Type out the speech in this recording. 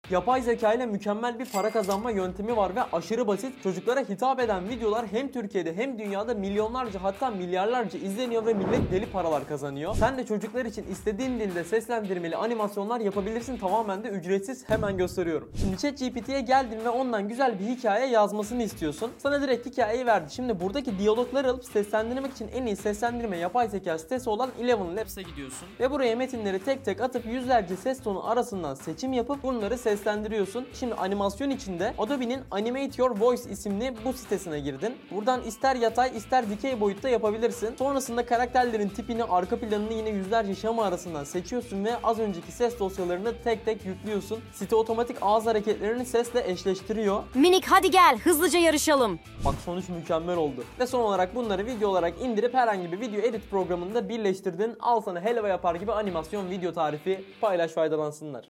Yapay zeka ile mükemmel bir para kazanma yöntemi var ve aşırı basit. Çocuklara hitap eden videolar hem Türkiye'de hem dünyada milyonlarca hatta milyarlarca izleniyor ve millet deli paralar kazanıyor. Sen de çocuklar için istediğin dilde seslendirmeli animasyonlar yapabilirsin, tamamen de ücretsiz. Hemen gösteriyorum. Şimdi ChatGPT'ye geldin ve ondan güzel bir hikaye yazmasını istiyorsun. Sana direkt hikayeyi verdi. Şimdi buradaki diyalogları alıp seslendirmek için en iyi seslendirme yapay zeka sitesi olan Eleven Labs'e gidiyorsun ve buraya metinleri tek tek atıp yüzlerce ses tonu arasından seçim yapıp bunları seslendiriyorsun. Şimdi animasyon içinde Adobe'nin Animate Your Voice isimli bu sitesine girdin. Buradan ister yatay ister dikey boyutta yapabilirsin. Sonrasında karakterlerin tipini, arka planını yine yüzlerce şema arasından seçiyorsun ve az önceki ses dosyalarını tek tek yüklüyorsun. Site otomatik ağız hareketlerini sesle eşleştiriyor. Minik hadi gel hızlıca yarışalım. Bak sonuç mükemmel oldu. Ve son olarak bunları video olarak indirip herhangi bir video edit programında birleştirdin. Al sana helva yapar gibi animasyon video tarifi, paylaş, faydalansınlar.